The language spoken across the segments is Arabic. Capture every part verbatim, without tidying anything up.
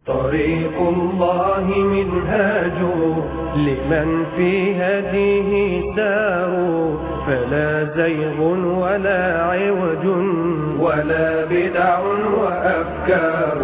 طريق الله منهاج لمن في هديه سار، فلا زيغ ولا عوج ولا بدع وأفكار،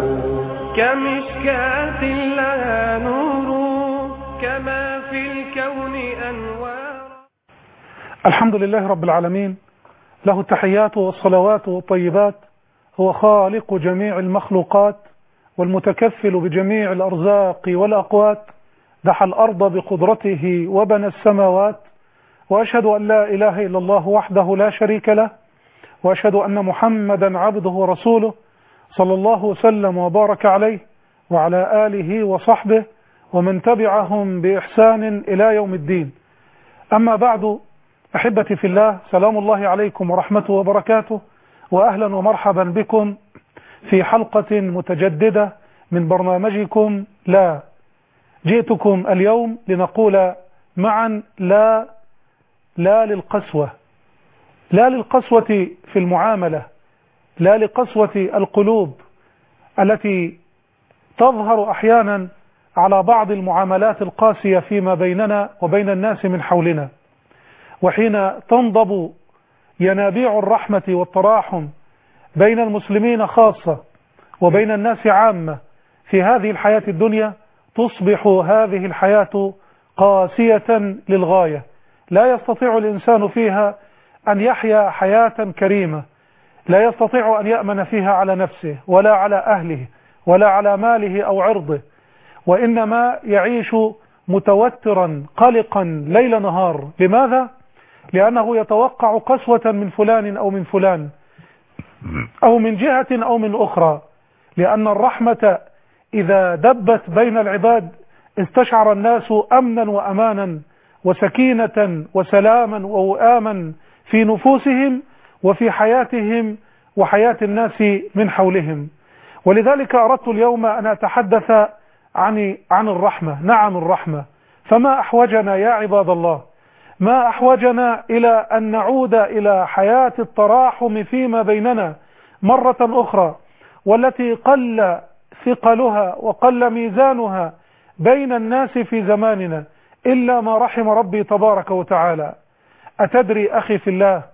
كمشكاة لها نور كما في الكون أنوار. الحمد لله رب العالمين، له التحيات والصلوات والطيبات، هو خالق جميع المخلوقات والمتكفل بجميع الأرزاق والأقوات، دحى الأرض بقدرته وبنى السماوات، وأشهد أن لا إله إلا الله وحده لا شريك له، وأشهد أن محمدا عبده ورسوله صلى الله وسلم وبارك عليه وعلى آله وصحبه ومن تبعهم بإحسان إلى يوم الدين. أما بعد، أحبتي في الله، سلام الله عليكم ورحمته وبركاته، وأهلا ومرحبا بكم في حلقة متجددة من برنامجكم لا. جئتكم اليوم لنقول معا لا لا للقسوة، لا للقسوة في المعاملة، لا لقسوة القلوب التي تظهر أحيانا على بعض المعاملات القاسية فيما بيننا وبين الناس من حولنا، وحين تنضب ينابيع الرحمة والتراحم بين المسلمين خاصة وبين الناس عامة في هذه الحياة الدنيا، تصبح هذه الحياة قاسية للغاية، لا يستطيع الإنسان فيها أن يحيا حياة كريمة، لا يستطيع أن يأمن فيها على نفسه ولا على أهله ولا على ماله أو عرضه، وإنما يعيش متوترا قلقا ليل نهار. لماذا؟ لأنه يتوقع قسوة من فلان أو من فلان أو من جهة أو من أخرى، لأن الرحمة إذا دبت بين العباد استشعر الناس أمنا وأمانا وسكينة وسلاما ووئاما في نفوسهم وفي حياتهم وحياة الناس من حولهم. ولذلك أردت اليوم أن أتحدث عن عن الرحمة. نعم، الرحمة، فما أحوجنا يا عباد الله، ما أحوجنا إلى أن نعود إلى حياة التراحم فيما بيننا مرة أخرى، والتي قل ثقلها وقل ميزانها بين الناس في زماننا إلا ما رحم ربي تبارك وتعالى. أتدري أخي في الله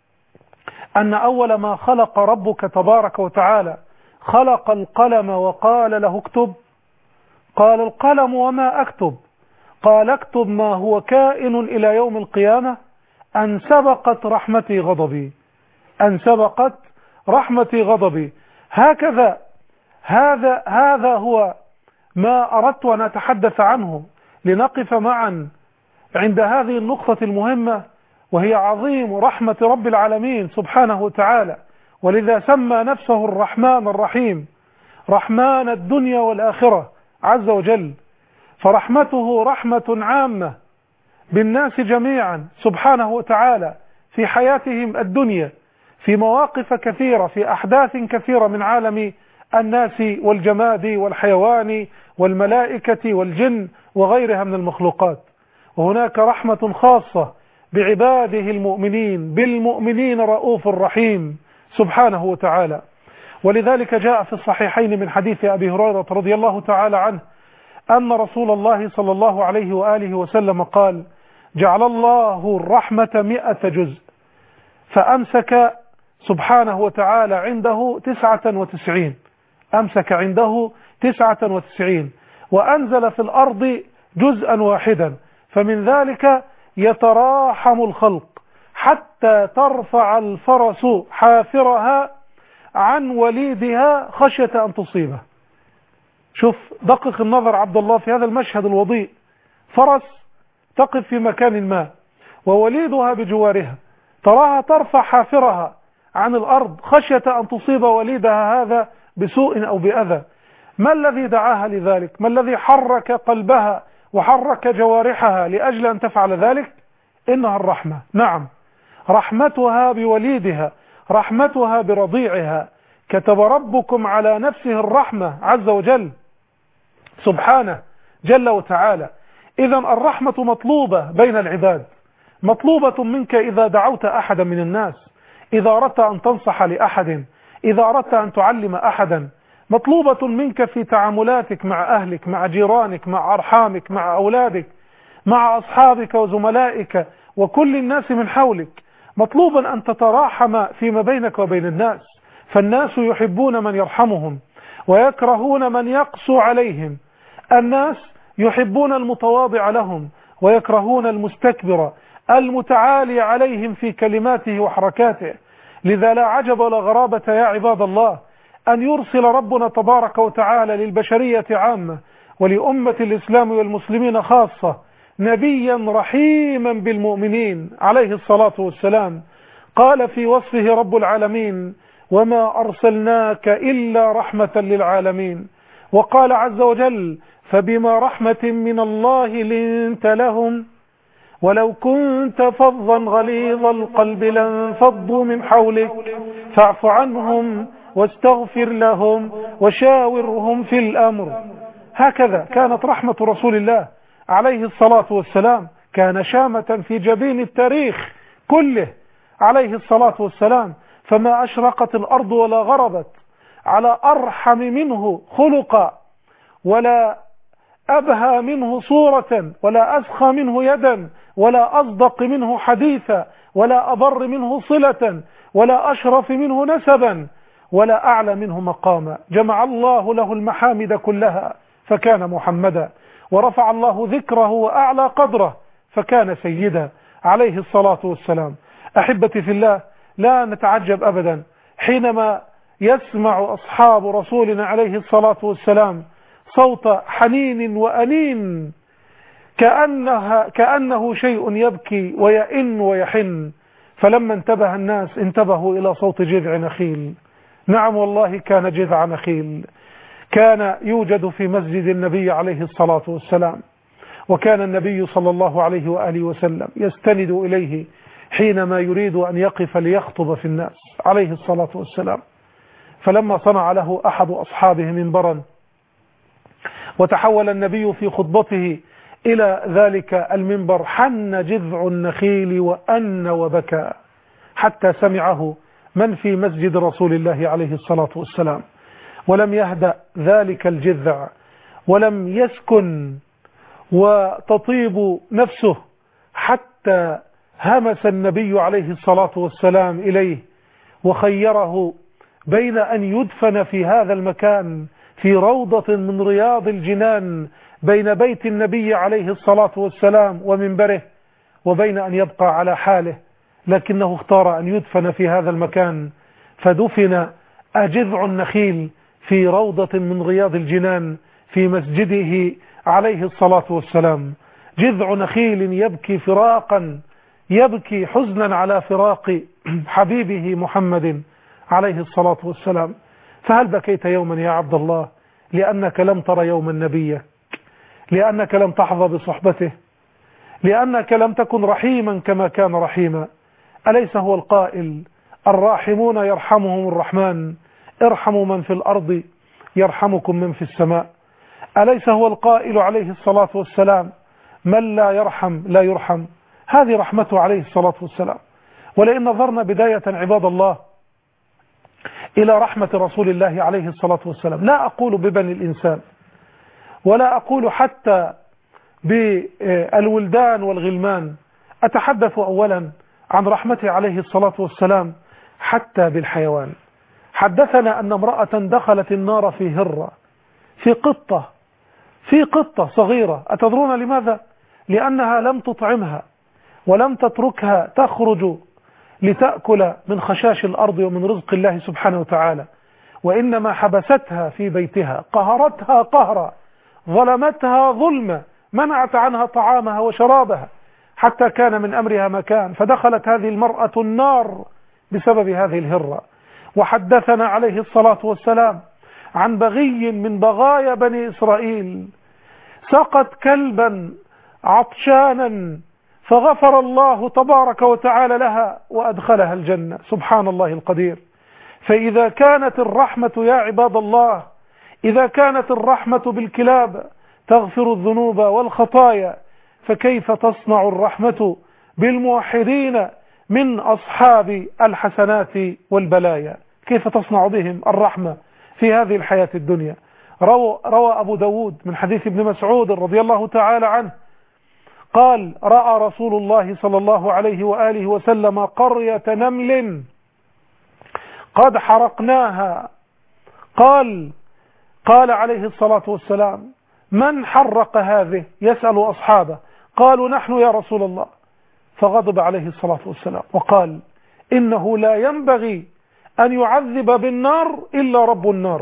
أن أول ما خلق ربك تبارك وتعالى خلق القلم وقال له اكتب؟ قال القلم وما أكتب؟ قال اكتب ما هو كائن إلى يوم القيامة، أن سبقت رحمتي غضبي، أن سبقت رحمتي غضبي. هكذا هذا هذا هو ما أردت أن أتحدث عنه، لنقف معا عند هذه النقطة المهمة، وهي عظيم رحمة رب العالمين سبحانه وتعالى، ولذا سمى نفسه الرحمن الرحيم، رحمن الدنيا والآخرة عز وجل، فرحمته رحمة عامة بالناس جميعا سبحانه وتعالى في حياتهم الدنيا، في مواقف كثيرة، في أحداث كثيرة من عالم الناس والجماد والحيوان والملائكة والجن وغيرها من المخلوقات. وهناك رحمة خاصة بعباده المؤمنين، بالمؤمنين رؤوف رحيم سبحانه وتعالى. ولذلك جاء في الصحيحين من حديث أبي هريرة رضي الله تعالى عنه أن رسول الله صلى الله عليه وآله وسلم قال: جعل الله الرحمة مئة جزء، فأمسك سبحانه وتعالى عنده تسعة وتسعين، أمسك عنده تسعة وتسعين، وأنزل في الأرض جزءا واحدا، فمن ذلك يتراحم الخلق حتى ترفع الفرس حافرها عن وليدها خشية أن تصيبه. شوف، دقق النظر عبد الله في هذا المشهد الوضيء، فرس تقف في مكان ما ووليدها بجوارها، تراها ترفع حافرها عن الأرض خشية أن تصيب وليدها هذا بسوء أو بأذى. ما الذي دعاها لذلك؟ ما الذي حرك قلبها وحرك جوارحها لأجل أن تفعل ذلك؟ إنها الرحمة. نعم، رحمتها بوليدها، رحمتها برضيعها. كتب ربكم على نفسه الرحمة عز وجل سبحانه جل وتعالى. إذن الرحمة مطلوبة بين العباد، مطلوبة منك إذا دعوت أحدا من الناس، إذا أردت أن تنصح لأحد، إذا أردت أن تعلم أحدا، مطلوبة منك في تعاملاتك مع أهلك، مع جيرانك، مع أرحامك، مع أولادك، مع أصحابك وزملائك وكل الناس من حولك. مطلوبا أن تتراحم فيما بينك وبين الناس، فالناس يحبون من يرحمهم ويكرهون من يقسو عليهم. الناس يحبون المتواضع لهم ويكرهون المستكبر المتعالي عليهم في كلماته وحركاته. لذا لا عجب ولا غرابة يا عباد الله أن يرسل ربنا تبارك وتعالى للبشرية عامة ولأمة الإسلام والمسلمين خاصة نبيا رحيما بالمؤمنين عليه الصلاة والسلام. قال في وصفه رب العالمين: وما أرسلناك إلا رحمة للعالمين. وقال عز وجل: فبما رحمة من الله لنت لهم ولو كنت فظا غليظ القلب لانفضوا من حولك فاعف عنهم واستغفر لهم وشاورهم في الأمر. هكذا كانت رحمة رسول الله عليه الصلاة والسلام، كان شامة في جبين التاريخ كله عليه الصلاة والسلام، فما أشرقت الأرض ولا غربت على أرحم منه خلقا، ولا أبهى منه صورة، ولا أسخى منه يدا، ولا أصدق منه حديثا، ولا أبر منه صلة، ولا أشرف منه نسبا، ولا أعلى منه مقاما. جمع الله له المحامد كلها فكان محمدا، ورفع الله ذكره وأعلى قدره فكان سيدا عليه الصلاة والسلام. أحبتي في الله، لا نتعجب أبدا حينما يسمع أصحاب رسولنا عليه الصلاة والسلام صوت حنين وأنين كأنها كأنه شيء يبكي ويئن ويحن. فلما انتبه الناس انتبهوا إلى صوت جذع نخيل. نعم والله كان جذع نخيل، كان يوجد في مسجد النبي عليه الصلاة والسلام، وكان النبي صلى الله عليه وآله وسلم يستند إليه حينما يريد أن يقف ليخطب في الناس عليه الصلاة والسلام. فلما صنع له أحد أصحابه منبرا وتحول النبي في خطبته إلى ذلك المنبر حن جذع النخيل وأن وبكى حتى سمعه من في مسجد رسول الله عليه الصلاة والسلام، ولم يهدأ ذلك الجذع ولم يسكن وتطيب نفسه حتى همس النبي عليه الصلاة والسلام إليه وخيره بين أن يدفن في هذا المكان في روضة من رياض الجنان بين بيت النبي عليه الصلاة والسلام ومنبره، وبين أن يبقى على حاله، لكنه اختار أن يدفن في هذا المكان، فدفن جذع النخيل في روضة من رياض الجنان في مسجده عليه الصلاة والسلام. جذع نخيل يبكي فراقا، يبكي حزنا على فراق حبيبه محمد عليه الصلاة والسلام. فهل بكيت يوما يا عبد الله لأنك لم تر يوما نبيه، لأنك لم تحظى بصحبته، لأنك لم تكن رحيما كما كان رحيما؟ أليس هو القائل: الراحمون يرحمهم الرحمن، ارحموا من في الأرض يرحمكم من في السماء. أليس هو القائل عليه الصلاة والسلام: من لا يرحم لا يرحم؟ هذه رحمته عليه الصلاة والسلام. ولئن نظرنا بداية عباد الله إلى رحمة رسول الله عليه الصلاة والسلام، لا أقول ببني الإنسان، ولا أقول حتى بالولدان والغلمان، أتحدث أولا عن رحمته عليه الصلاة والسلام حتى بالحيوان. حدثنا أن امرأة دخلت النار في هرة، في قطة في قطة صغيرة. أتدرون لماذا؟ لأنها لم تطعمها ولم تتركها تخرج لتأكل من خشاش الأرض ومن رزق الله سبحانه وتعالى، وإنما حبستها في بيتها، قهرتها قهرا، ظلمتها ظلمة، منعت عنها طعامها وشرابها حتى كان من أمرها مكان، فدخلت هذه المرأة النار بسبب هذه الهرة. وحدثنا عليه الصلاة والسلام عن بغي من بغايا بني إسرائيل سقت كلبا عطشانا فغفر الله تبارك وتعالى لها وأدخلها الجنة. سبحان الله القدير. فإذا كانت الرحمة يا عباد الله، إذا كانت الرحمة بالكلاب تغفر الذنوب والخطايا، فكيف تصنع الرحمة بالموحدين من أصحاب الحسنات والبلايا؟ كيف تصنع بهم الرحمة في هذه الحياة الدنيا. روى, روى أبو داود من حديث ابن مسعود رضي الله تعالى عنه قال رأى رسول الله صلى الله عليه وآله وسلم قرية نمل قد حرقناها. قال قال عليه الصلاة والسلام من حرق هذه؟ يسأل أصحابه. قالوا نحن يا رسول الله. فغضب عليه الصلاة والسلام وقال إنه لا ينبغي أن يعذب بالنار إلا رب النار،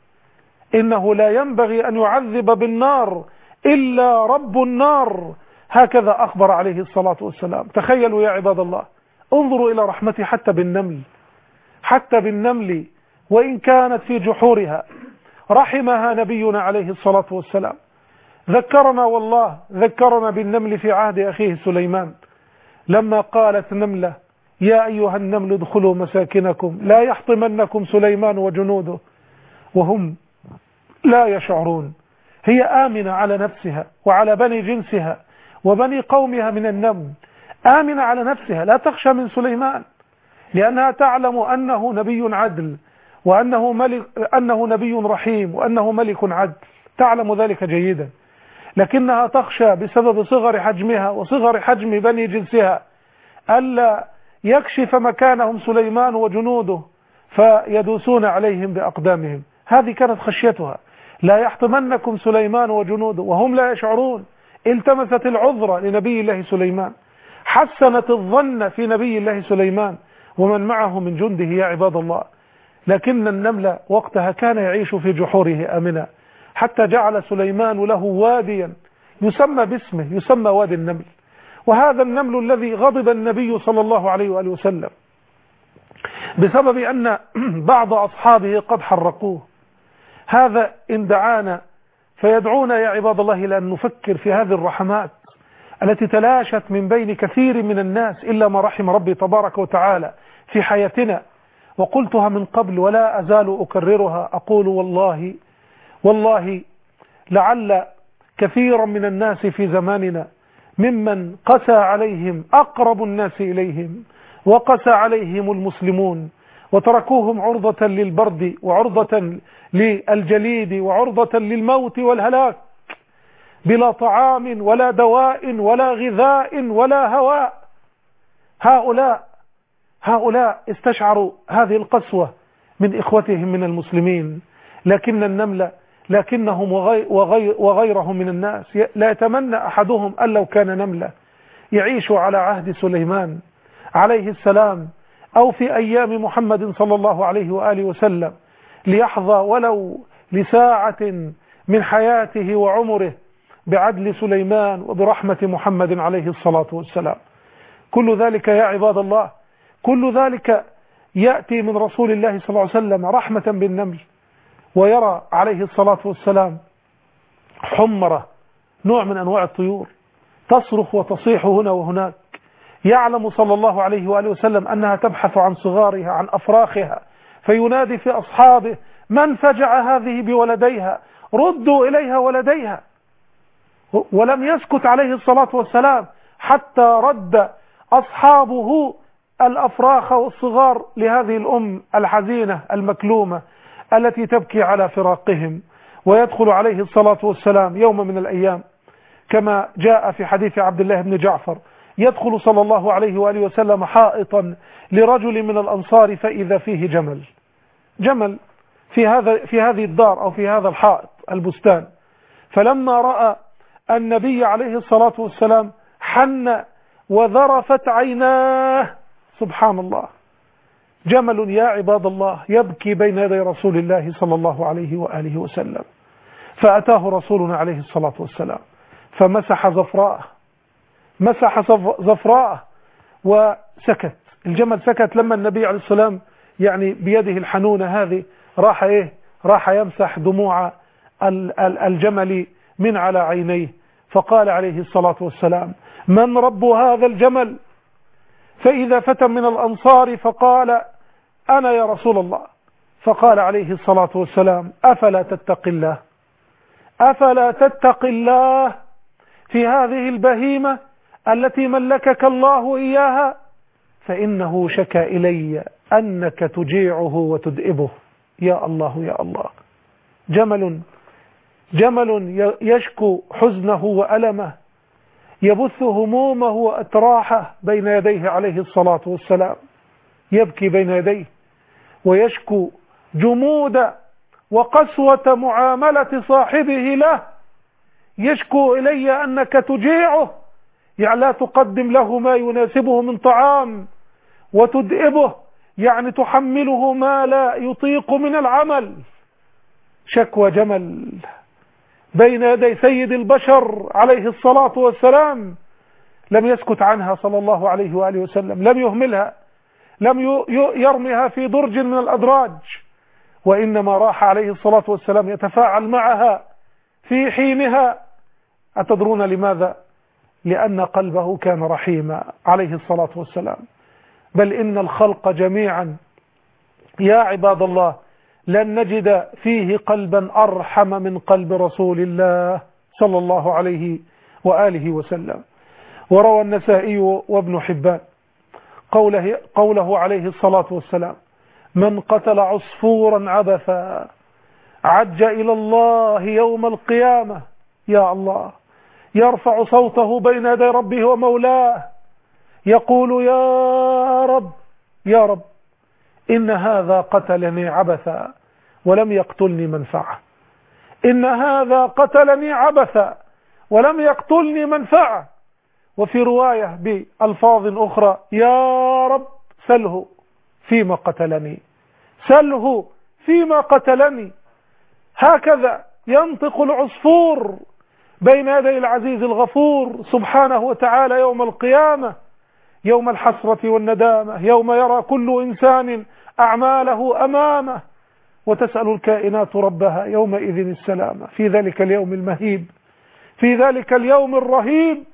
إنه لا ينبغي أن يعذب بالنار إلا رب النار. هكذا أخبر عليه الصلاة والسلام. تخيلوا يا عباد الله، انظروا إلى رحمته حتى بالنمل، حتى بالنمل وإن كانت في جحورها رحمها نبينا عليه الصلاة والسلام. ذكرنا والله ذكرنا بالنمل في عهد أخيه سليمان لما قالت نملة يا أيها النمل ادخلوا مساكنكم لا يحطمنكم سليمان وجنوده وهم لا يشعرون. هي آمنة على نفسها وعلى بني جنسها وبني قومها من النمل، آمنة على نفسها لا تخشى من سليمان، لأنها تعلم أنه نبي عدل وأنه ملك، أنه نبي رحيم وأنه ملك عدل، تعلم ذلك جيدا. لكنها تخشى بسبب صغر حجمها وصغر حجم بني جنسها ألا يكشف مكانهم سليمان وجنوده فيدوسون عليهم بأقدامهم. هذه كانت خشيتها، لا يحطمنكم سليمان وجنوده وهم لا يشعرون. التمست العذر لنبي الله سليمان، حسنت الظن في نبي الله سليمان ومن معه من جنده يا عباد الله. لكن النمل وقتها كان يعيش في جحوره آمنا، حتى جعل سليمان له واديا يسمى باسمه، يسمى وادي النمل. وهذا النمل الذي غضب النبي صلى الله عليه وآله وسلم بسبب أن بعض أصحابه قد حرقوه. هذا إن دعانا فيدعونا يا عباد الله إلى أن نفكر في هذه الرحمات التي تلاشت من بين كثير من الناس إلا ما رحم ربي تبارك وتعالى في حياتنا. وقلتها من قبل ولا أزال أكررها، أقول والله والله لعل كثيرا من الناس في زماننا ممن قسى عليهم أقرب الناس إليهم وقسى عليهم المسلمون وتركوهم عرضة للبرد وعرضة للجليد وعرضة للموت والهلاك بلا طعام ولا دواء ولا غذاء ولا هواء. هؤلاء هؤلاء استشعروا هذه القسوة من إخوتهم من المسلمين. لكن النمل لكنهم وغير وغير وغيرهم من الناس لا يتمنى أحدهم أن لو كان نملة يعيش على عهد سليمان عليه السلام أو في أيام محمد صلى الله عليه وآله وسلم ليحظى ولو لساعة من حياته وعمره بعدل سليمان وبرحمة محمد عليه الصلاة والسلام. كل ذلك يا عباد الله، كل ذلك يأتي من رسول الله صلى الله عليه وسلم رحمة بالنمل. ويرى عليه الصلاة والسلام حمرة، نوع من أنواع الطيور، تصرخ وتصيح هنا وهناك، يعلم صلى الله عليه وآله وسلم أنها تبحث عن صغارها عن أفراخها، فينادي في أصحابه من فجع هذه بولديها، ردوا إليها ولديها. ولم يسكت عليه الصلاة والسلام حتى رد أصحابه الأفراخ والصغار لهذه الأم الحزينة المكلومة التي تبكي على فراقهم. ويدخل عليه الصلاة والسلام يوم من الأيام كما جاء في حديث عبد الله بن جعفر، يدخل صلى الله عليه وآله وسلم حائطا لرجل من الأنصار فإذا فيه جمل، جمل في هذا في هذه الدار أو في هذا الحائط البستان. فلما رأى النبي عليه الصلاة والسلام حن وذرفت عيناه، سبحان الله، جمل يا عباد الله يبكي بين يدي رسول الله صلى الله عليه وآله وسلم. فأتاه رسولنا عليه الصلاة والسلام فمسح زفراءه، مسح زفراءه وسكت. الجمل سكت لما النبي عليه السلام يعني بيده الحنونة هذه راح ايه راح يمسح دموع الجمل من على عينيه. فقال عليه الصلاة والسلام من رب هذا الجمل؟ فإذا فتى من الأنصار فقال أنا يا رسول الله. فقال عليه الصلاة والسلام أفلا تتق الله، أفلا تتق الله في هذه البهيمة التي ملكك الله إياها، فإنه شكى إلي أنك تجيعه وتدئبه. يا الله يا الله. جمل جمل يشكو حزنه وألمه، يبث همومه وأتراحه بين يديه عليه الصلاة والسلام، يبكي بين يديه ويشكو جمود وقسوة معاملة صاحبه له. يشكو إلي أنك تجيعه، يعني لا تقدم له ما يناسبه من طعام، وتدئبه يعني تحمله ما لا يطيق من العمل. شكوى جمل بين يدي سيد البشر عليه الصلاة والسلام، لم يسكت عنها صلى الله عليه وآله وسلم، لم يهملها، لم يرمها في درج من الأدراج، وإنما راح عليه الصلاة والسلام يتفاعل معها في حينها. أتدرون لماذا؟ لأن قلبه كان رحيما عليه الصلاة والسلام. بل إن الخلق جميعا يا عباد الله لن نجد فيه قلبا أرحم من قلب رسول الله صلى الله عليه وآله وسلم. وروى النسائي وابن حبان قوله, قوله عليه الصلاة والسلام: من قتل عصفورا عبثا عج إلى الله يوم القيامة، يا الله، يرفع صوته بين يدي ربه ومولاه يقول: يا رب يا رب إن هذا قتلني عبثا ولم يقتلني منفعة، إن هذا قتلني عبثا ولم يقتلني منفعة. وفي رواية بألفاظ أخرى: يا رب سله فيما قتلني، سله فيما قتلني. هكذا ينطق العصفور بين يدي العزيز الغفور سبحانه وتعالى يوم القيامة، يوم الحسرة والندامة، يوم يرى كل إنسان أعماله أمامه، وتسأل الكائنات ربها يومئذ السلامة في ذلك اليوم المهيب، في ذلك اليوم الرهيب.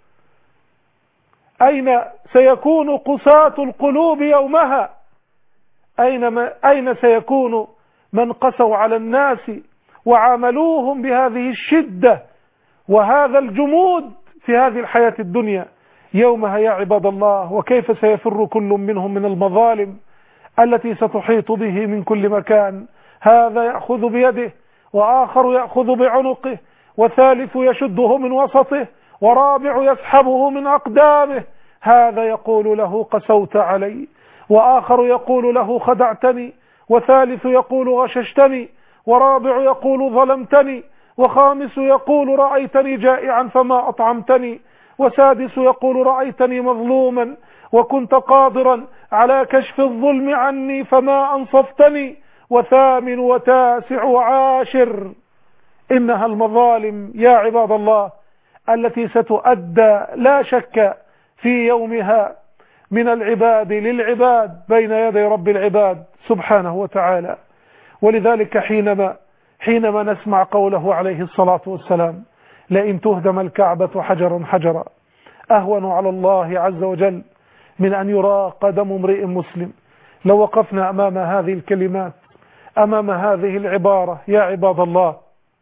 أين سيكون قساة القلوب يومها؟ أين, ما أين سيكون من قسوا على الناس وعاملوهم بهذه الشدة وهذا الجمود في هذه الحياة الدنيا يومها يا عباد الله؟ وكيف سيفر كل منهم من المظالم التي ستحيط به من كل مكان. هذا يأخذ بيده، وآخر يأخذ بعنقه، وثالث يشده من وسطه، ورابع يسحبه من أقدامه. هذا يقول له: قسوت علي، وآخر يقول له: خدعتني، وثالث يقول: غششتني، ورابع يقول: ظلمتني، وخامس يقول: رأيتني جائعا فما أطعمتني، وسادس يقول: رأيتني مظلوما وكنت قادرا على كشف الظلم عني فما أنصفتني، وثامن وتاسع وعاشر. إنها المظالم يا عباد الله التي ستؤدى لا شك في يومها من العباد للعباد بين يدي رب العباد سبحانه وتعالى. ولذلك حينما حينما نسمع قوله عليه الصلاة والسلام: لئن تهدم الكعبة حجرا حجرا أهون على الله عز وجل من أن يراق دم امرئ مسلم، لو وقفنا أمام هذه الكلمات، أمام هذه العبارة يا عباد الله،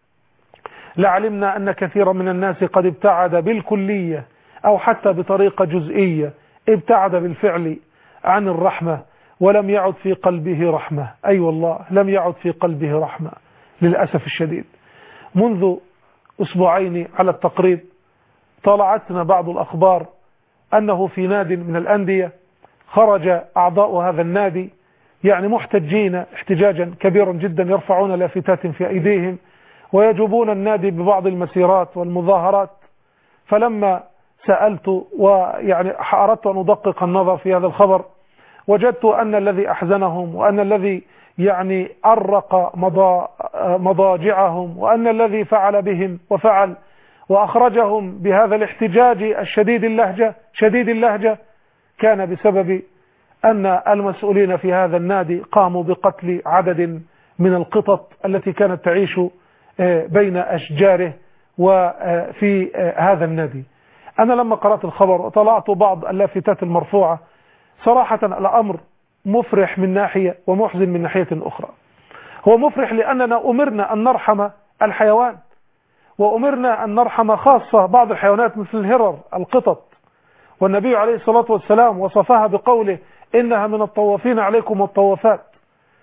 لعلمنا أن كثيرا من الناس قد ابتعد بالكلية أو حتى بطريقة جزئية، ابتعد بالفعل عن الرحمة، ولم يعد في قلبه رحمة. أي أيوة والله لم يعد في قلبه رحمة للأسف الشديد. منذ أسبوعين على التقريب طلعتنا بعض الأخبار أنه في نادي من الأندية خرج أعضاء هذا النادي يعني محتجين احتجاجا كبيرا جدا، يرفعون لافتات في أيديهم ويجوبون النادي ببعض المسيرات والمظاهرات. فلما سألت ويعني أردت أن أدقق النظر في هذا الخبر، وجدت أن الذي أحزنهم وأن الذي يعني أرق مضاجعهم وأن الذي فعل بهم وفعل وأخرجهم بهذا الاحتجاج الشديد اللهجة شديد اللهجة كان بسبب أن المسؤولين في هذا النادي قاموا بقتل عدد من القطط التي كانت تعيش بين أشجاره وفي هذا النادي. أنا لما قرأت الخبر وطلعت بعض اللافتات المرفوعة، صراحة الأمر مفرح من ناحية ومحزن من ناحية أخرى. هو مفرح لأننا أمرنا أن نرحم الحيوان، وأمرنا أن نرحم خاصة بعض الحيوانات مثل الهرر القطط، والنبي عليه الصلاة والسلام وصفها بقوله: إنها من الطوافين عليكم والطوافات.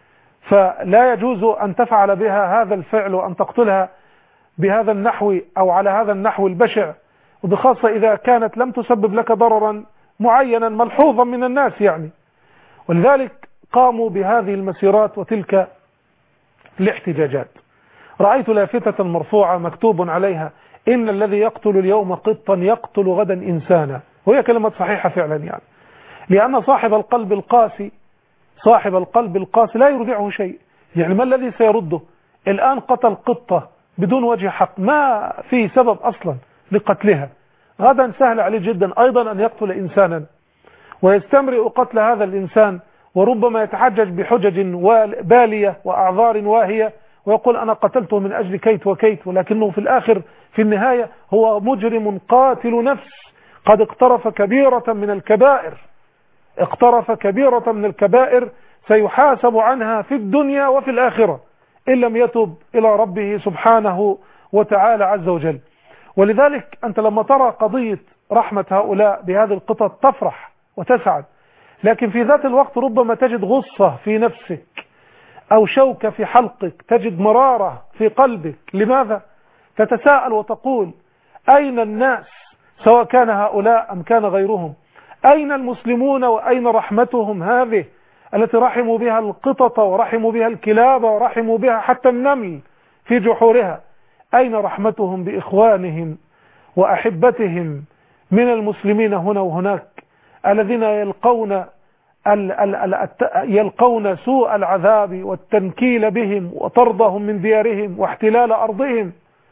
فلا يجوز أن تفعل بها هذا الفعل وأن تقتلها بهذا النحو أو على هذا النحو البشع، وبخاصة إذا كانت لم تسبب لك ضررا معينا ملحوظا من الناس يعني. ولذلك قاموا بهذه المسيرات وتلك الاحتجاجات. رأيت لافتة مرفوعة مكتوب عليها: إن الذي يقتل اليوم قطا يقتل غدا إنسانا. وهي كلمة صحيحة فعلا يعني، لأن صاحب القلب القاسي صاحب القلب القاسي لا يرضعه شيء. يعني ما الذي سيرده؟ الآن قتل قطة بدون وجه حق، ما في سبب أصلا لقتلها. غدا سهل عليه جدا أيضا أن يقتل إنسانا ويستمرئ قتل هذا الإنسان، وربما يتحجج بحجج بالية وأعذار واهية ويقول أنا قتلته من أجل كيت وكيت، ولكنه في الآخر في النهاية هو مجرم قاتل نفس قد اقترف كبيرة من الكبائر اقترف كبيرة من الكبائر سيحاسب عنها في الدنيا وفي الآخرة إن لم يتب إلى ربه سبحانه وتعالى عز وجل. ولذلك أنت لما ترى قضية رحمة هؤلاء بهذه القطط تفرح وتسعد، لكن في ذات الوقت ربما تجد غصة في نفسك أو شوكة في حلقك، تجد مرارة في قلبك. لماذا؟ تتساءل وتقول: أين الناس سواء كان هؤلاء أم كان غيرهم؟ أين المسلمون وأين رحمتهم هذه التي رحموا بها القطط ورحموا بها الكلاب ورحموا بها حتى النمل في جحورها؟ أين رحمتهم بإخوانهم وأحبتهم من المسلمين هنا وهناك الذين يلقون ال ال ال يلقون سوء العذاب والتنكيل بهم وطردهم من ديارهم واحتلال أرضهم؟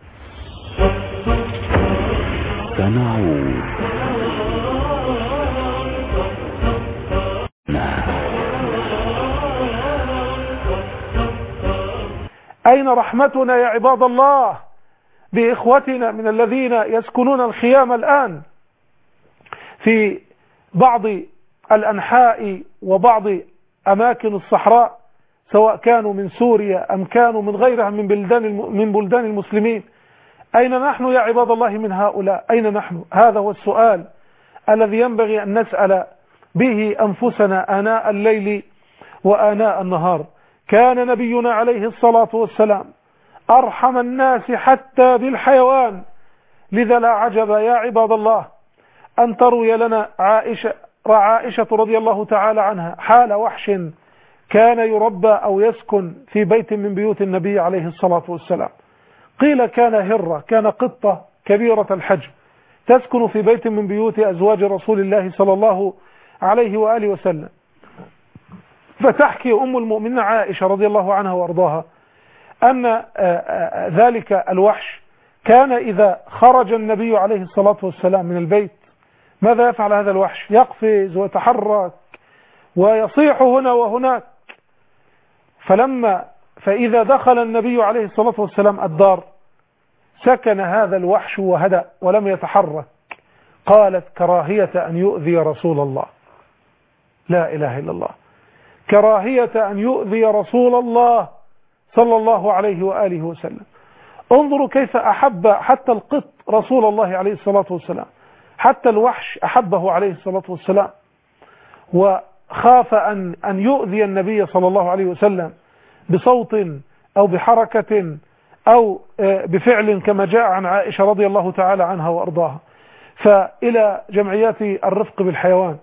سنعود. أين رحمتنا يا عباد الله بإخوتنا من الذين يسكنون الخيام الآن في بعض الأنحاء وبعض أماكن الصحراء، سواء كانوا من سوريا أم كانوا من غيرها من بلدان من بلدان المسلمين؟ أين نحن يا عباد الله من هؤلاء؟ أين نحن؟ هذا هو السؤال الذي ينبغي أن نسأل به أنفسنا آناء الليل وآناء النهار. كان نبينا عليه الصلاة والسلام أرحم الناس حتى بالحيوان، لذا لا عجب يا عباد الله أن تروي لنا عائشة عائشة رضي الله تعالى عنها حال وحش كان يربى أو يسكن في بيت من بيوت النبي عليه الصلاة والسلام. قيل كان هرة، كان قطة كبيرة الحجم تسكن في بيت من بيوت أزواج رسول الله صلى الله عليه وآله وسلم. فتحكي أم المؤمنين عائشة رضي الله عنها وأرضاها أن ذلك الوحش كان إذا خرج النبي عليه الصلاة والسلام من البيت ماذا يفعل هذا الوحش؟ يقفز ويتحرك ويصيح هنا وهناك. فلما فإذا دخل النبي عليه الصلاة والسلام الدار سكن هذا الوحش وهدأ ولم يتحرك. قالت: كراهية أن يؤذي رسول الله. لا إله إلا الله، كراهية أن يؤذي رسول الله صلى الله عليه وآله وسلم. انظروا كيف أحب حتى القط رسول الله عليه الصلاة والسلام، حتى الوحش أحبه عليه الصلاة والسلام، وخاف أن أن يؤذي النبي صلى الله عليه وسلم بصوت أو بحركة أو بفعل كما جاء عن عائشة رضي الله تعالى عنها وأرضاها. فإلى جمعيات الرفق بالحيوان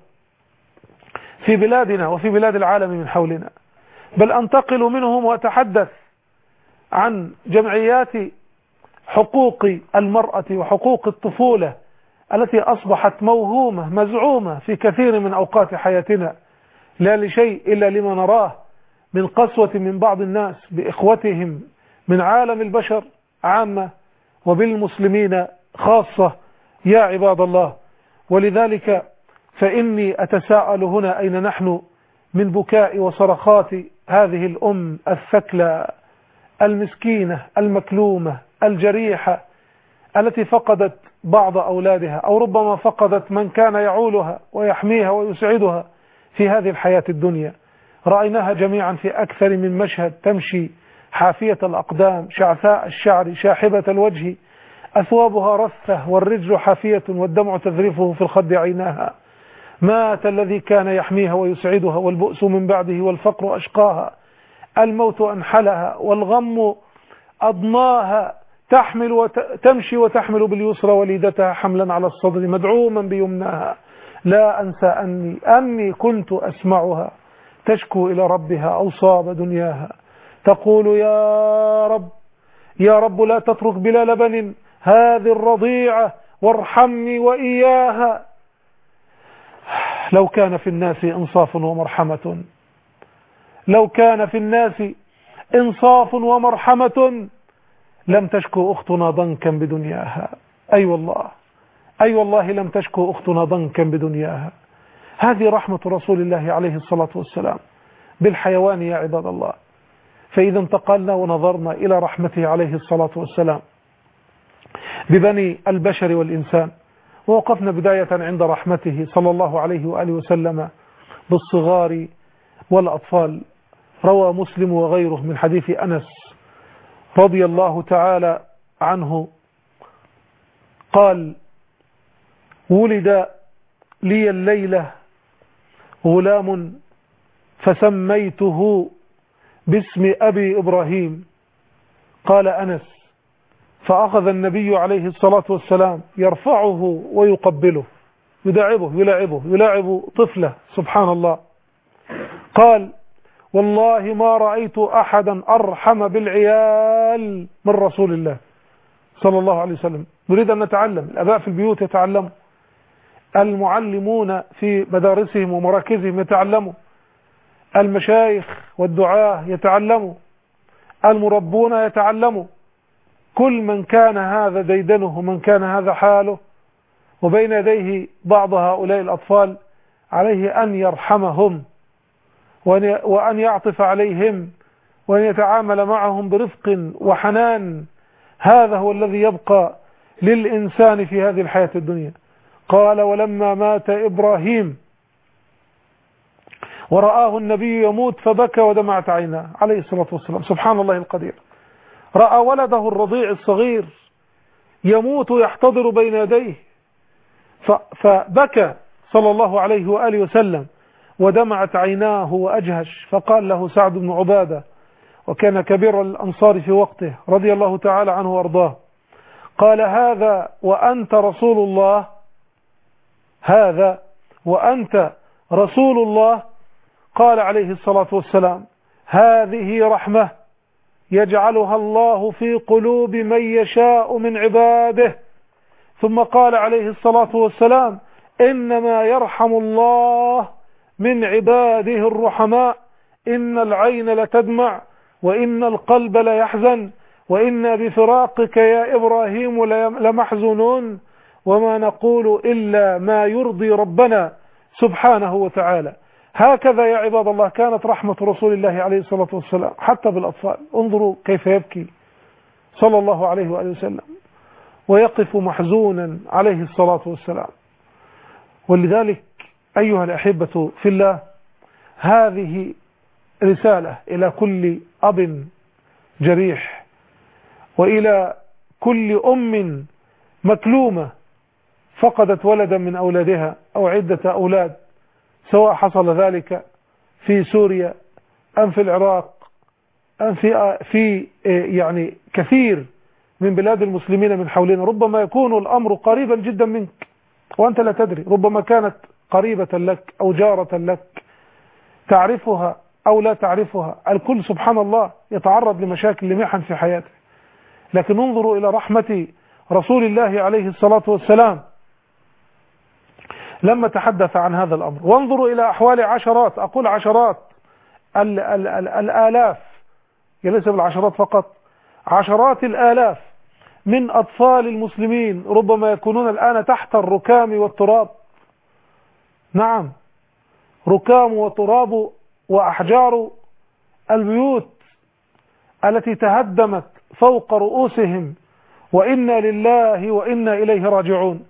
في بلادنا وفي بلاد العالم من حولنا، بل أنتقل منهم وأتحدث عن جمعيات حقوق المرأة وحقوق الطفولة التي أصبحت موهومة مزعومة في كثير من أوقات حياتنا، لا لشيء إلا لما نراه من قسوة من بعض الناس بإخوتهم من عالم البشر عامة وبالمسلمين خاصة يا عباد الله. ولذلك فإني أتساءل هنا أين نحن من بكاء وصرخات هذه الأم الثكلى المسكينة المكلومة الجريحة التي فقدت بعض أولادها أو ربما فقدت من كان يعولها ويحميها ويسعدها في هذه الحياة الدنيا. رأيناها جميعا في أكثر من مشهد، تمشي حافية الأقدام شعثاء الشعر شاحبة الوجه، أثوابها رثة والرجل حافية والدمع تذرفه في الخد عيناها. مات الذي كان يحميها ويسعدها والبؤس من بعده والفقر أشقاها. الموت أنحلها والغم أضناها، تحمل وتمشي وتحمل باليسرى وليدتها حملا على الصدر مدعوما بيمناها. لا أنسى أني أني كنت أسمعها تشكو إلى ربها أوصاب دنياها، تقول يا رب يا رب لا تترك بلا لبن هذه الرضيعة وارحمني وإياها. لو كان في الناس إنصاف ومرحمة لو كان في الناس إنصاف ومرحمة لم تشكو أختنا ضنكا بدنياها. أي أيوة والله أي أيوة والله لم تشكو أختنا ضنكا بدنياها. هذه رحمة رسول الله عليه الصلاة والسلام بالحيوان يا عباد الله. فإذا انتقلنا ونظرنا إلى رحمته عليه الصلاة والسلام ببني البشر والإنسان، ووقفنا بداية عند رحمته صلى الله عليه وآله وسلم بالصغار والأطفال. روى مسلم وغيره من حديث أنس رضي الله تعالى عنه قال: ولد لي الليلة غلام فسميته باسم أبي إبراهيم. قال أنس: فأخذ النبي عليه الصلاة والسلام يرفعه ويقبله، يداعبه يلاعبه يلاعب طفله، سبحان الله. قال: والله ما رأيت أحدا أرحم بالعيال من رسول الله صلى الله عليه وسلم. نريد أن نتعلم، الأباء في البيوت يتعلموا، المعلمون في مدارسهم ومراكزهم يتعلموا، المشايخ والدعاة يتعلموا، المربون يتعلموا. كل من كان هذا ديدنه ومن كان هذا حاله وبين يديه بعض هؤلاء الأطفال عليه أن يرحمهم وأن يعطف عليهم وأن يتعامل معهم برفق وحنان. هذا هو الذي يبقى للإنسان في هذه الحياة الدنيا. قال: ولما مات إبراهيم ورآه النبي يموت فبكى ودمعت عيناه عليه الصلاة والسلام. سبحان الله القدير، رأى ولده الرضيع الصغير يموت يحتضر بين يديه فبكى صلى الله عليه وآله وسلم ودمعت عيناه وأجهش. فقال له سعد بن عبادة، وكان كبير الأنصار في وقته رضي الله تعالى عنه وأرضاه، قال: هذا وأنت رسول الله، هذا وأنت رسول الله. قال عليه الصلاة والسلام: هذه رحمة يجعلها الله في قلوب من يشاء من عباده. ثم قال عليه الصلاة والسلام: إنما يرحم الله من عباده الرحماء، إن العين لتدمع وإن القلب ليحزن وإنا بفراقك يا إبراهيم لمحزونون وما نقول إلا ما يرضي ربنا سبحانه وتعالى. هكذا يا عباد الله كانت رحمة رسول الله عليه الصلاة والسلام حتى بالأطفال. انظروا كيف يبكي صلى الله عليه وآله وسلم ويقف محزونا عليه الصلاة والسلام. ولذلك أيها الأحبة في الله، هذه رسالة إلى كل أب جريح وإلى كل أم مكلومة فقدت ولدا من أولادها أو عدة أولاد، سواء حصل ذلك في سوريا أم في العراق أم في, في يعني كثير من بلاد المسلمين من حولنا. ربما يكون الأمر قريبا جدا منك وأنت لا تدري، ربما كانت قريبة لك أو جارة لك، تعرفها أو لا تعرفها. الكل سبحان الله يتعرض لمشاكل لمحن في حياته، لكن انظروا إلى رحمة رسول الله عليه الصلاة والسلام لما تحدث عن هذا الأمر. وانظروا إلى أحوال عشرات، أقول عشرات ال ال ال الآلاف، ليس بالعشرات فقط، عشرات الآلاف من أطفال المسلمين ربما يكونون الآن تحت الركام والتراب. نعم، ركام وتراب وأحجار البيوت التي تهدمت فوق رؤوسهم، وإنا لله وإنا إليه راجعون.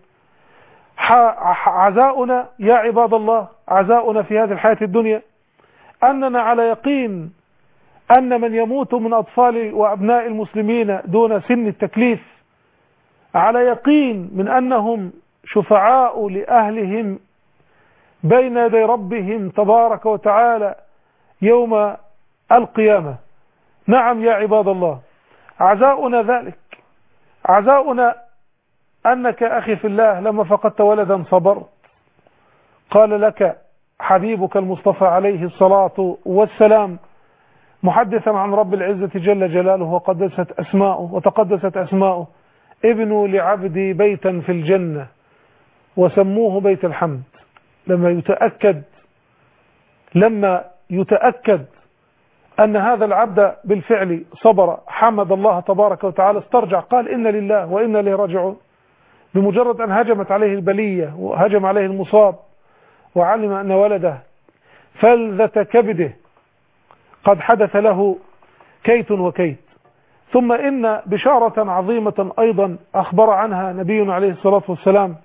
عزاؤنا يا عباد الله، عزاؤنا في هذه الحياة الدنيا أننا على يقين أن من يموت من أطفال وأبناء المسلمين دون سن التكليف على يقين من أنهم شفعاء لأهلهم بين يدي ربهم تبارك وتعالى يوم القيامة. نعم يا عباد الله، عزاؤنا ذلك، عزاؤنا أنك أخي في الله لما فقدت ولدا صبرت، قال لك حبيبك المصطفى عليه الصلاة والسلام محدثا عن رب العزة جل جلاله وقدست أسماؤه وتقدست أسماؤه: ابنوا لعبدي بيتا في الجنة وسموه بيت الحمد. لما يتأكد لما يتأكد أن هذا العبد بالفعل صبر، حمد الله تبارك وتعالى، استرجع، قال إن لله وإنا إليه راجعون. بمجرد أن هجمت عليه البلية وهجم عليه المصاب وعلم أن ولده فلذة كبده قد حدث له كيت وكيت. ثم إن بشارة عظيمة أيضا أخبر عنها نبينا عليه الصلاة والسلام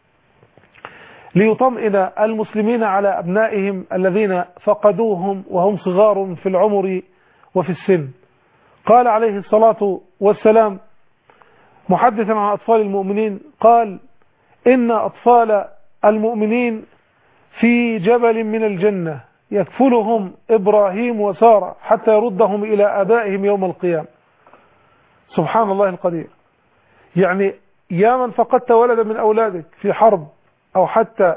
ليطمئن المسلمين على أبنائهم الذين فقدوهم وهم صغار في العمر وفي السن. قال عليه الصلاة والسلام محدثا عن أطفال المؤمنين، قال: إن أطفال المؤمنين في جبل من الجنة يكفلهم إبراهيم وسارة حتى يردهم إلى آبائهم يوم القيامة. سبحان الله القدير. يعني يا من فقدت ولدا من أولادك في حرب أو حتى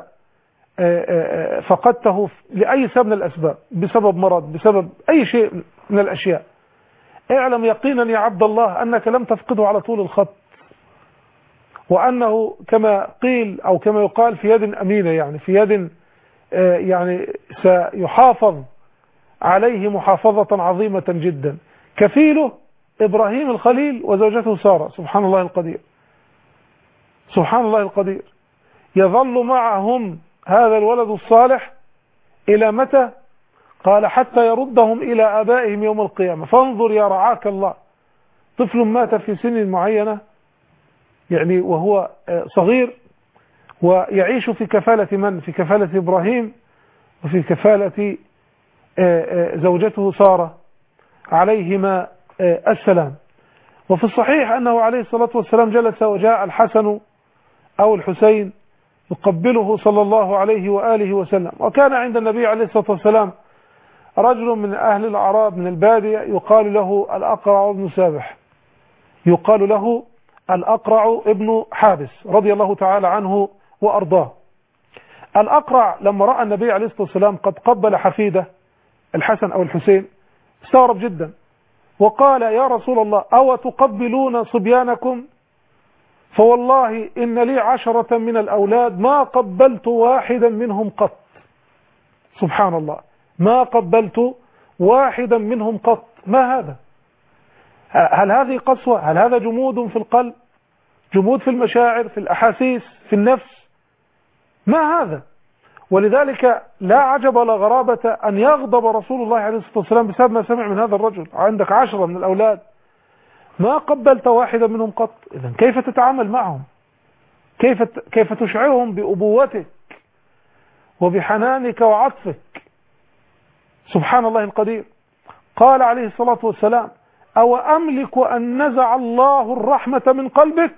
فقدته لأي سبب من الأسباب، بسبب مرض، بسبب أي شيء من الأشياء، اعلم يقينا يا عبد الله أنك لم تفقده على طول الخط، وأنه كما قيل أو كما يقال في يد أمينة، يعني في يد يعني سيحافظ عليه محافظة عظيمة جدا. كفيله إبراهيم الخليل وزوجته سارة. سبحان الله القدير، سبحان الله القدير. يظل معهم هذا الولد الصالح إلى متى؟ قال: حتى يردهم إلى آبائهم يوم القيامة. فانظر يا رعاك الله، طفل مات في سن معينة يعني وهو صغير، ويعيش في كفالة من؟ في كفالة إبراهيم وفي كفالة زوجته سارة عليهما السلام. وفي الصحيح أنه عليه الصلاة والسلام جلس وجاء الحسن أو الحسين يقبله صلى الله عليه وآله وسلم. وكان عند النبي عليه الصلاة والسلام رجل من أهل الأعراب من البادية يقال له الأقرع بن سابح، يقال له الأقرع ابن حابس رضي الله تعالى عنه وأرضاه. الأقرع لما رأى النبي عليه الصلاة والسلام قد قبل حفيده الحسن أو الحسين استغرب جدا وقال: يا رسول الله، أو تقبلون صبيانكم؟ فوالله إن لي عشرة من الأولاد ما قبلت واحدا منهم قط. سبحان الله، ما قبلت واحدا منهم قط. ما هذا؟ هل هذه قسوة؟ هل هذا جمود في القلب، جمود في المشاعر، في الأحاسيس، في النفس؟ ما هذا؟ ولذلك لا عجب ولا غرابة أن يغضب رسول الله عليه الصلاة والسلام بسبب ما سمع من هذا الرجل. عندك عشرة من الأولاد ما قبلت واحدا منهم قط، إذن كيف تتعامل معهم؟ كيف كيف تشعرهم بأبوتك وبحنانك وعطفك؟ سبحان الله القدير. قال عليه الصلاة والسلام: أو أملك أن نزع الله الرحمة من قلبك؟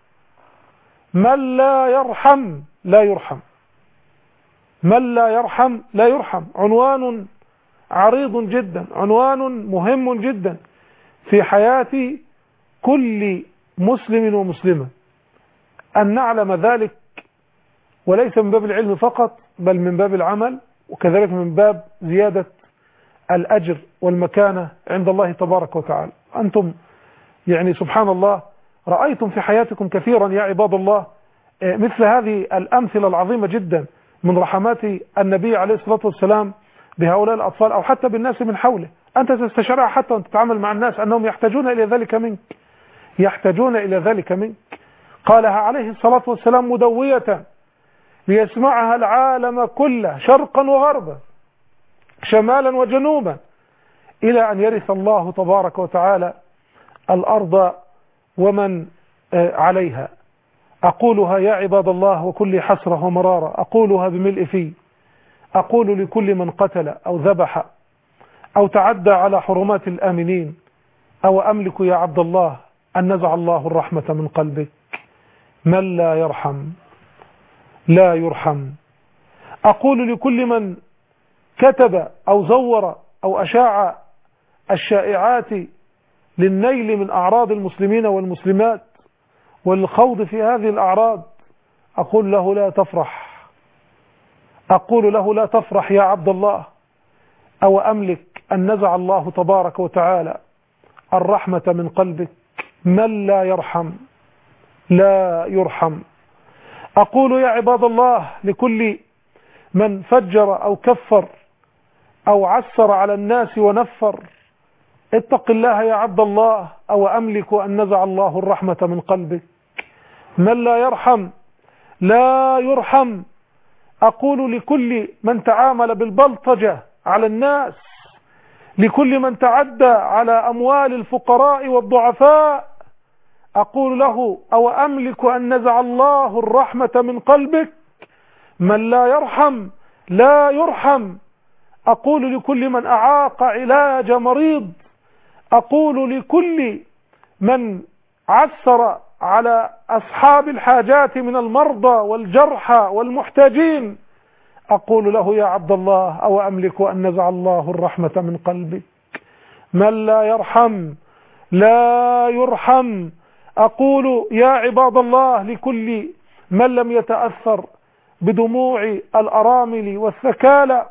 من لا يرحم لا يرحم، من لا يرحم لا يرحم. عنوان عريض جدا، عنوان مهم جدا في حياة كل مسلم ومسلمة، أن نعلم ذلك، وليس من باب العلم فقط بل من باب العمل، وكذلك من باب زيادة الأجر والمكانة عند الله تبارك وتعالى. أنتم يعني سبحان الله رأيتم في حياتكم كثيرا يا عباد الله مثل هذه الأمثلة العظيمة جدا من رحمات النبي عليه الصلاة والسلام بهؤلاء الأطفال أو حتى بالناس من حوله. أنت تستشعرها حتى وأنت تتعامل مع الناس أنهم يحتاجون إلى ذلك منك، يحتاجون إلى ذلك منك. قالها عليه الصلاة والسلام مدوية ليسمعها العالم كله شرقا وغربا شمالا وجنوبا إلى أن يرث الله تبارك وتعالى الأرض ومن عليها. أقولها يا عباد الله وكل حسرة ومرارة، أقولها بملء في، أقول لكل من قتل أو ذبح أو تعدى على حرمات الآمنين: أو أملك يا عبد الله أن نزع الله الرحمة من قلبك؟ من لا يرحم لا يرحم. أقول لكل من كتب أو زور أو أشاع الشائعات للنيل من أعراض المسلمين والمسلمات والخوض في هذه الأعراض، أقول له لا تفرح، أقول له لا تفرح يا عبد الله، أو أملك أن نزع الله تبارك وتعالى الرحمة من قلبك؟ من لا يرحم لا يرحم. أقول يا عباد الله لكل من فجر أو كفر أو عسر على الناس ونفر: اتق الله يا عبد الله، أو أملك أن نزع الله الرحمة من قلبك؟ من لا يرحم لا يرحم. أقول لكل من تعامل بالبلطجة على الناس، لكل من تعدى على أموال الفقراء والضعفاء، أقول له: أو أملك أن نزع الله الرحمة من قلبك؟ من لا يرحم لا يرحم. أقول لكل من أعاق علاج مريض، أقول لكل من عسر على أصحاب الحاجات من المرضى والجرحى والمحتاجين، أقول له: يا عبد الله، أو أملك أن نزع الله الرحمة من قلبك؟ من لا يرحم لا يرحم. أقول يا عباد الله لكل من لم يتأثر بدموع الأرامل والثكالى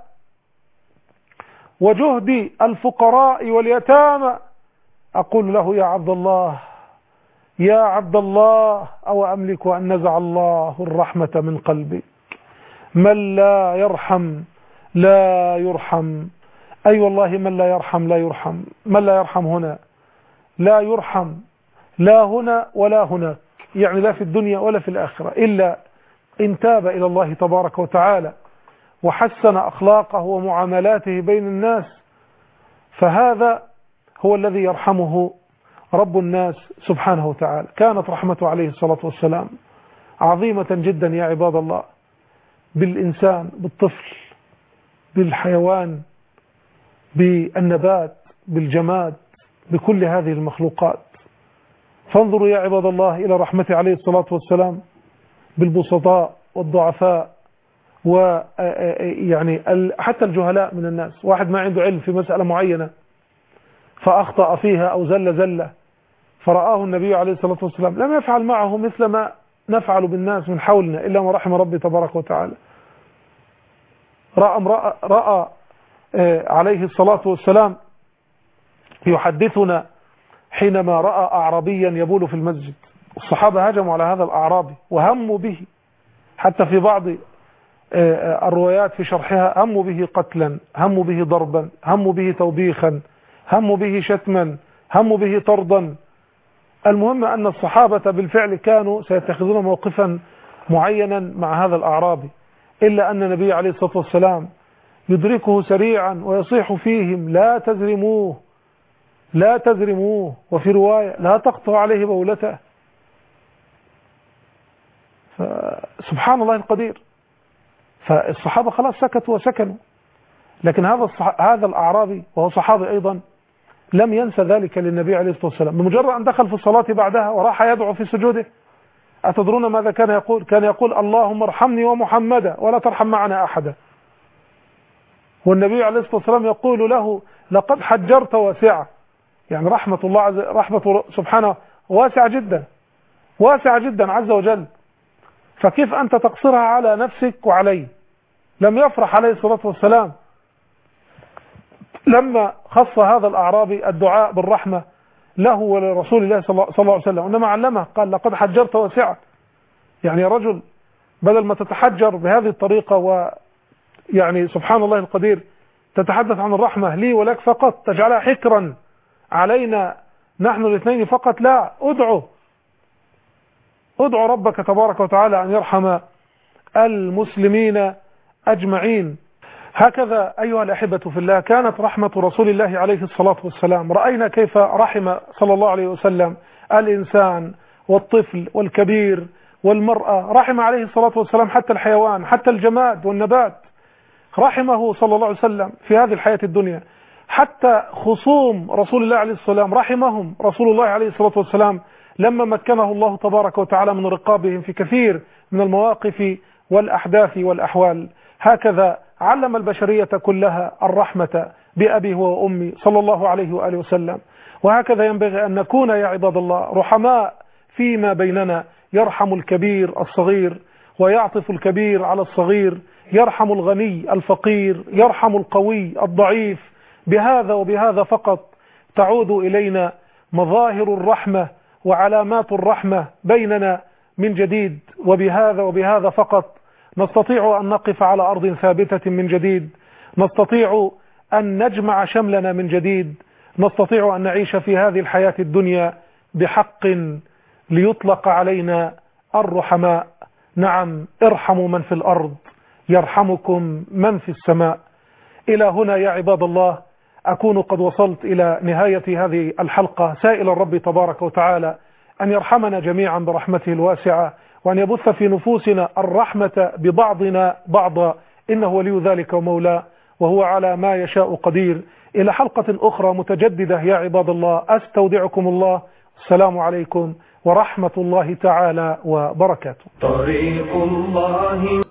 وجهد الفقراء واليتامى، أقول له: يا عبد الله يا عبد الله، أو أملك أن نزع الله الرحمة من قلبك؟ من لا يرحم لا يرحم. أي أيوة والله من لا يرحم لا يرحم. من لا يرحم هنا لا يرحم، لا هنا ولا هناك، يعني لا في الدنيا ولا في الآخرة، إلا إن تاب إلى الله تبارك وتعالى وحسن أخلاقه ومعاملاته بين الناس، فهذا هو الذي يرحمه رب الناس سبحانه وتعالى. كانت رحمته عليه الصلاة والسلام عظيمة جدا يا عباد الله، بالإنسان، بالطفل، بالحيوان، بالنبات، بالجماد، بكل هذه المخلوقات. فانظروا يا عباد الله إلى رحمته عليه الصلاة والسلام بالبسطاء والضعفاء، ويعني حتى الجهلاء من الناس. واحد ما عنده علم في مسألة معينة فأخطأ فيها أو زل زلة، فرآه النبي عليه الصلاة والسلام، لم يفعل معه مثل ما نفعل بالناس من حولنا إلا ما رحم ربي تبارك وتعالى. رأى, رأى, رأى عليه الصلاة والسلام يحدثنا حينما رأى أعرابيا يبول في المسجد، الصحابة هجموا على هذا الأعرابي وهموا به، حتى في بعض الروايات في شرحها هموا به قتلا، هموا به ضربا، هموا به توبيخا، هموا به شتما، هموا به طردا. المهم أن الصحابة بالفعل كانوا سيتخذون موقفا معينا مع هذا الأعرابي، إلا أن النبي عليه الصلاة والسلام يدركه سريعا ويصيح فيهم: لا تزرموه لا تزرموه، وفي رواية: لا تقطعوا عليه بولته. سبحان الله القدير. فالصحابة خلاص سكتوا وسكنوا، لكن هذا هذا الأعرابي وهو صحابي أيضا لم ينسى ذلك للنبي عليه الصلاة والسلام. بمجرد أن دخل في الصلاة بعدها وراح يدعو في سجوده، أتدرون ماذا كان يقول؟ كان يقول: اللهم ارحمني ومحمدا ولا ترحم معنا أحدا. والنبي عليه الصلاة والسلام يقول له: لقد حجرت واسعة، يعني رحمة الله عز رحمة سبحانه واسعة جدا، واسعة جدا عز وجل، فكيف أنت تقصرها على نفسك وعلي؟ لم يفرح عليه الصلاة والسلام لما خص هذا الأعرابي الدعاء بالرحمة له ولرسول الله صلى الله عليه وسلم، إنما علمه قال: لقد حجرت واسعة. يعني يا رجل، بدل ما تتحجر بهذه الطريقة ويعني سبحان الله القدير تتحدث عن الرحمة لي ولك فقط، تجعلها حكرا علينا نحن الاثنين فقط، لا، ادعو ادعو ربك تبارك وتعالى أن يرحم المسلمين أجمعين. هكذا أيها الأحبة في الله كانت رحمة رسول الله عليه الصلاة والسلام. رأينا كيف رحم صلى الله عليه وسلم الإنسان والطفل والكبير والمرأة، رحم عليه الصلاة والسلام حتى الحيوان، حتى الجماد والنبات، رحمه صلى الله عليه وسلم في هذه الحياة الدنيا. حتى خصوم رسول الله عليه الصلاة والسلام رحمهم رسول الله عليه الصلاة والسلام لما مكنه الله تبارك وتعالى من رقابهم في كثير من المواقف والأحداث والأحوال. هكذا علم البشرية كلها الرحمة بأبي وأمي صلى الله عليه وآله وسلم. وهكذا ينبغي أن نكون يا عباد الله رحماء فيما بيننا، يرحم الكبير الصغير ويعطف الكبير على الصغير، يرحم الغني الفقير، يرحم القوي الضعيف. بهذا وبهذا فقط تعود إلينا مظاهر الرحمة وعلامات الرحمة بيننا من جديد، وبهذا وبهذا فقط نستطيع أن نقف على أرض ثابتة من جديد، نستطيع أن نجمع شملنا من جديد، نستطيع أن نعيش في هذه الحياة الدنيا بحق ليطلق علينا الرحماء. نعم، ارحموا من في الأرض يرحمكم من في السماء. إلى هنا يا عباد الله أكون قد وصلت إلى نهاية هذه الحلقة، سائلا ربي تبارك وتعالى أن يرحمنا جميعا برحمته الواسعة، وأن يبث في نفوسنا الرحمة ببعضنا بعضا، إنه ولي ذلك ومولاه، وهو على ما يشاء قدير. إلى حلقة أخرى متجددة يا عباد الله، أستودعكم الله. السلام عليكم ورحمة الله تعالى وبركاته. طريق الله